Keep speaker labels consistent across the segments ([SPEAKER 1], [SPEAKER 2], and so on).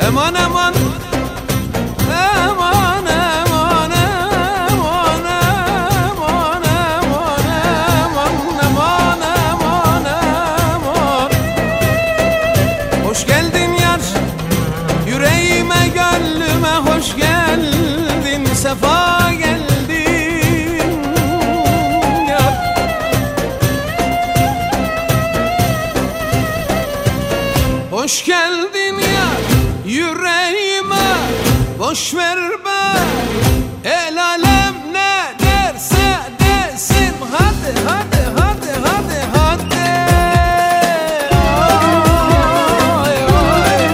[SPEAKER 1] Eman eman, eman eman, eman eman, eman eman, eman eman. Hoş geldin yar, yüreğime gönlüme hoş geldin, sefa geldin yar. Hoş geldin yar, yüreğime boş ver be, el alem ne derse desin, hadi hadi hadi hadi hadi. Ay, ay.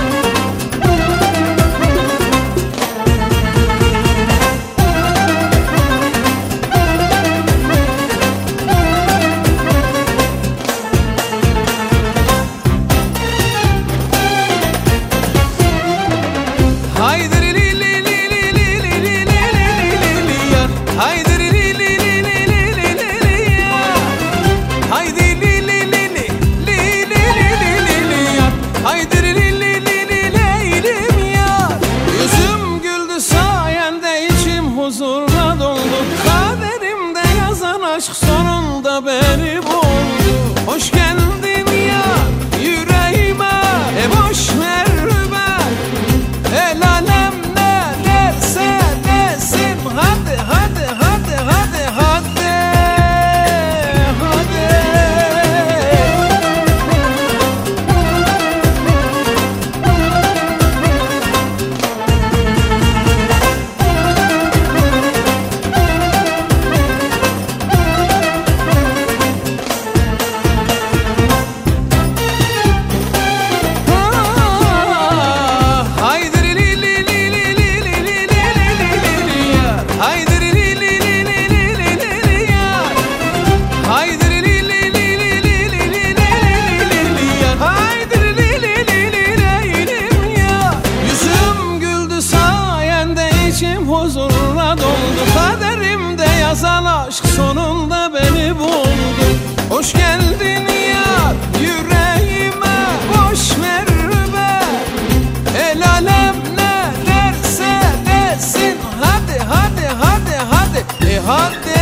[SPEAKER 1] Haydi li li li li li li li li li li ya. Haydi li li li li li li li li li ya. Haydi li li li li li li li li li ya. Haydi li li li li leylim ya. Yüzüm güldü sayende, içim huzurla doldu. Kaderimde yazan aşk sonunda beni buldu. Hoş geldin ya yüreğime, boş ver be, el alem ne derse desin, hadi hadi hadi hadi hadi hadi. Haydi li li li li li li li li li li ya. Haydi li li li li li li li li li ya. Haydi li li li li li li li li li li ya. Haydi li li li li li leylim ya. Yüzüm güldü sayende, içim huzurla doldu. Kaderimde yazan aşk sonunda beni buldu. Hoş geldin ya yüreğime, boş ver be, el alem ne derse desin, hadi hadi hadi hadi hadi hadi.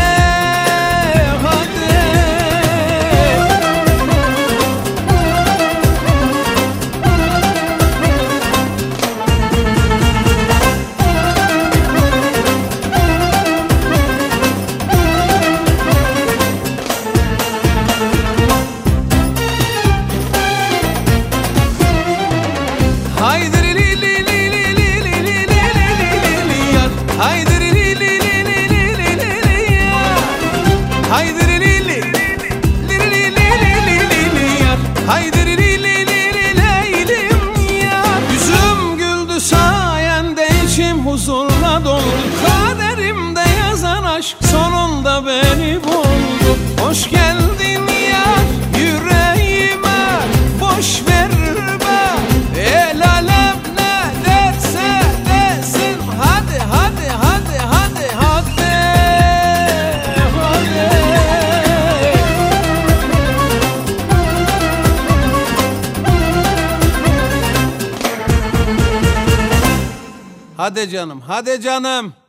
[SPEAKER 1] Haydi li li li li li li li li li li ya. Haydi li li li li li li li li li ya. Haydi li li li li li li li li li ya. Haydi li li li li li leylim ya. Yüzüm güldü sayende, içim huzurla doldu. Kaderimde yazan aşk sonunda beni buldu. Hoş geldin ya yüreğime, boş ver be, el alem ne derse desin, hadi hadi hadi hadi hadi hadi. Hadi canım, hadi canım.